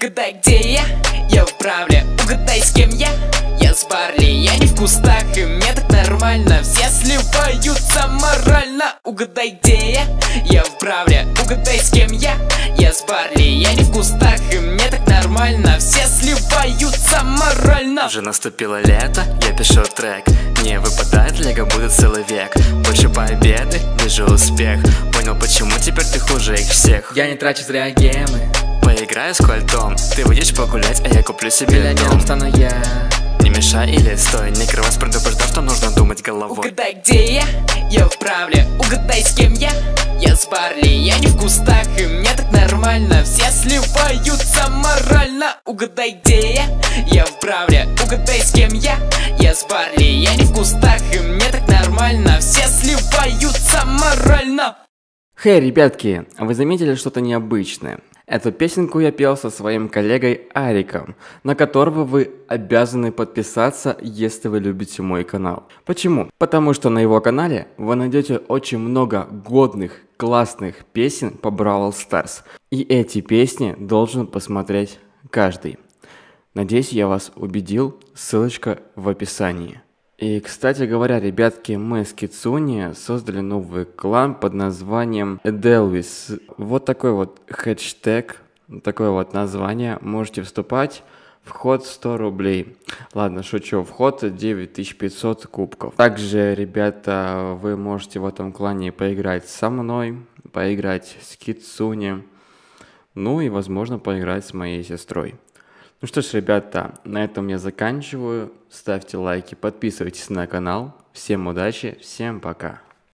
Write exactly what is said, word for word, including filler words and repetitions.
Угадай, где я? Я в правле. Угадай, с кем я? Я с Барли, я не в кустах, и мне так нормально. Все сливаются морально. Угадай, где я? Я в правле. Угадай, с кем я? Я с Барли, я не в кустах, и мне так нормально. Все сливаются морально. Уже наступило лето, я пишу трек. Не выпадает лего, будет целый век. Больше победы, вижу успех. Понял, почему теперь ты хуже их всех. Я не трачу зря гемы. Поиграю с кольтом, ты выйдешь погулять, а я куплю себе Миллионером дом. стану я. Не мешай или стой, не крывать, предупреждав, что нужно думать головой. Угадай, где я? Я в правле. Угадай, с кем я? Я с Барли, я не в кустах, и мне так нормально. Все сливаются морально. Угадай, где я? Я в правле. Угадай, с кем я? Я с Барли, я не в кустах, и мне так нормально. Все сливаются морально. Хей, ребятки, а вы заметили что-то необычное? Эту песенку я пел со своим коллегой Ариком, на которого вы обязаны подписаться, если вы любите мой канал. Почему? Потому что на его канале вы найдете очень много годных, классных песен по Бравл Старс. И эти песни должен посмотреть каждый. Надеюсь, я вас убедил, ссылочка в описании. И, кстати говоря, ребятки, мы с Кицуни создали новый клан под названием Эделвис. Вот такой вот хэштег, такое вот название. Можете вступать. Вход сто рублей. Ладно, шучу. Вход девять тысяч пятьсот кубков. Также, ребята, вы можете в этом клане поиграть со мной, поиграть с Кицуни, ну и, возможно, поиграть с моей сестрой. Ну что ж, ребята, на этом я заканчиваю. Ставьте лайки, подписывайтесь на канал. Всем удачи, всем пока.